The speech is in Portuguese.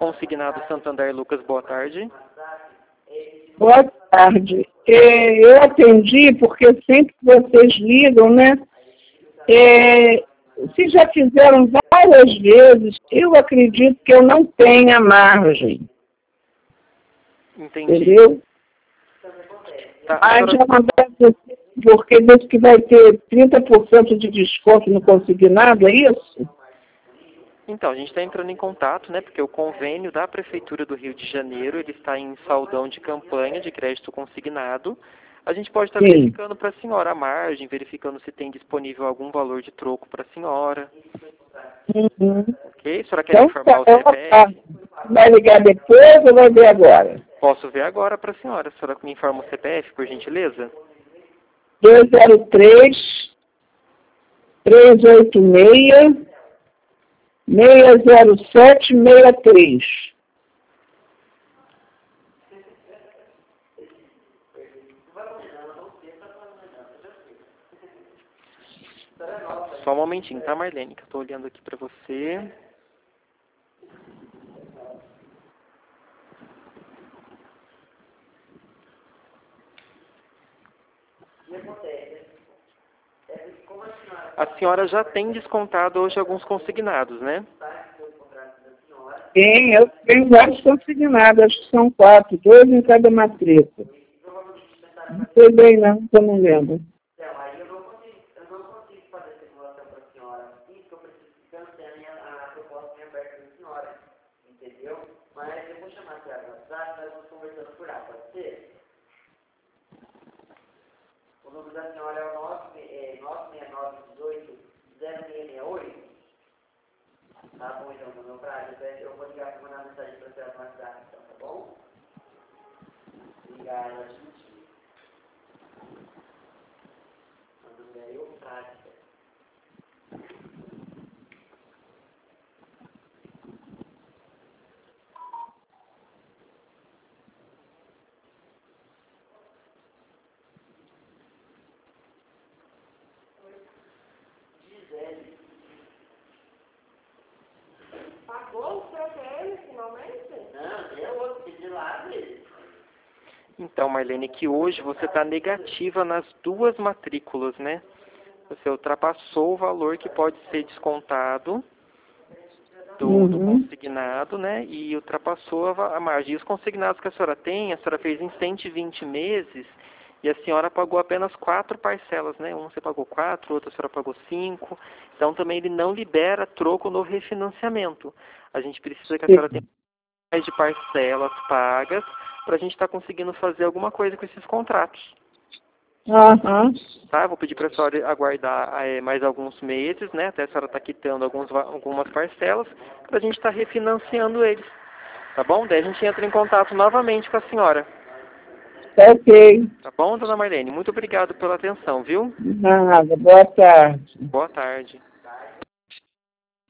Consignado Santander. Lucas, boa tarde. Boa tarde. Eu atendi porque sempre que vocês ligam, né? Se já fizeram várias vezes, eu acredito que eu não tenha margem. Entendi. Entendeu? Tá, Mas já acontece porque diz que vai ter 30% de desconto no consignado, é isso? Então, a gente está entrando em contato, né, porque o convênio da Prefeitura do Rio de Janeiro, ele está em saldão de campanha de crédito consignado. A gente pode estar verificando para a senhora a margem, verificando se tem disponível algum valor de troco para a senhora. Uhum. Ok? A senhora quer informar o CPF? Tá. Vai ligar depois ou vai ver agora? Posso ver agora para a senhora. A senhora me informa o CPF, por gentileza? 203-386-60763. Só um momentinho, tá, Marlene? Que eu estou olhando aqui para você. A senhora já tem descontado hoje alguns consignados, né? Tem, eu tenho vários consignados, acho que são 4, 2 em cada matrícula. Não sei bem não, que eu não lembro. O número da senhora é o 96918-0668. Tá bom, então, no meu prazo, eu vou ligar para mandar mensagem para a senhora no WhatsApp, então, tá bom? Obrigado, gente. Manda aí o prazo. Pagou o CPM finalmente? Não, eu vou pedir lá, mesmo. Então, Marlene, que hoje você está negativa nas duas matrículas, né? Você ultrapassou o valor que pode ser descontado do consignado, né? E ultrapassou a margem. E os consignados que a senhora tem, a senhora fez em 120 meses e a senhora pagou apenas 4 parcelas, né? Um você pagou 4, outro a senhora pagou 5. Então também ele não libera troco no refinanciamento. A gente precisa que a senhora tenha mais de parcelas pagas para a gente estar conseguindo fazer alguma coisa com esses contratos. Tá? Vou pedir para a senhora aguardar mais alguns meses, né? Até a senhora estar quitando algumas parcelas, para a gente estar refinanciando eles. Tá bom? Daí a gente entra em contato novamente com a senhora. Ok. Tá bom, dona Marlene? Muito obrigado pela atenção, viu? Nada, boa tarde. Boa tarde.